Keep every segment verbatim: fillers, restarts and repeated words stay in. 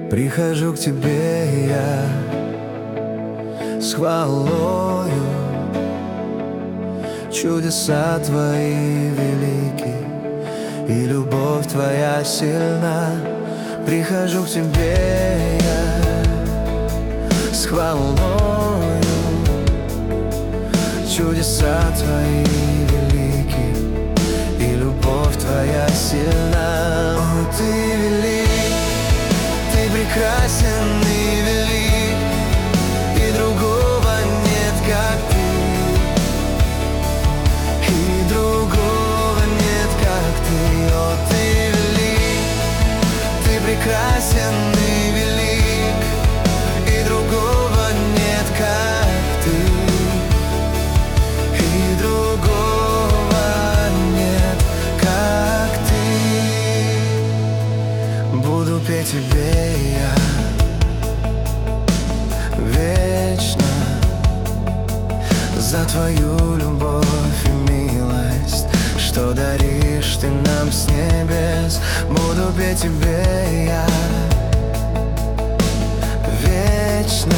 Прихожу к тебе я с хвалою, чудеса твои велики, и любовь твоя сильна. Прихожу к тебе я с хвалою, чудеса твои велики, и любовь твоя сильна. О, ты велик, ты прекрасен и велик, и другого нет, как ты, и другого нет, как ты. О, ты велик, ты прекрасен и велик, и другого нет, как ты, и другого нет, как ты. Буду петь тебе я вечно за твою любовь и милость, что даришь ты нам с небес. Буду петь тебе я вечно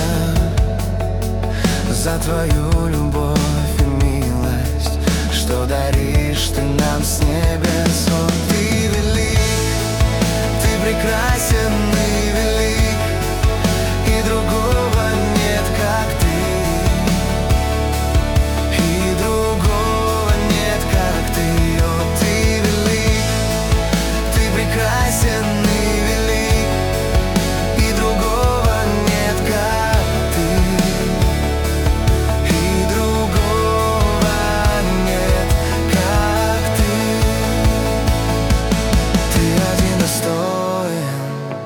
за твою любовь и милость, что даришь ты нам с небес. О, ты велик, ты прекрасен и велик, и другого нет, как ты, и другого нет, как ты. О, ты велик, ты прекрасен и велик, и другого нет, как ты, и другого нет, как ты. Ты один достоин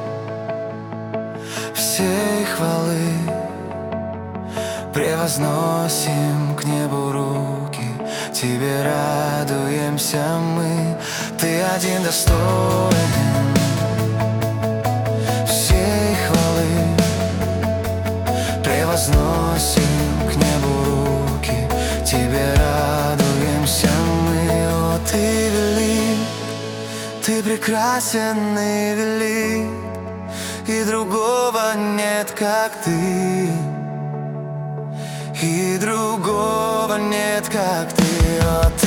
всей хвалы, превозносим к небу руки, тебе радуемся мы. Ты один достоин всей хвалы, превозносим к небу руки, тебе радуемся мы. О, ты велик, ты прекрасен и велик, и другого нет, как ты, и другого нет, как ты. О,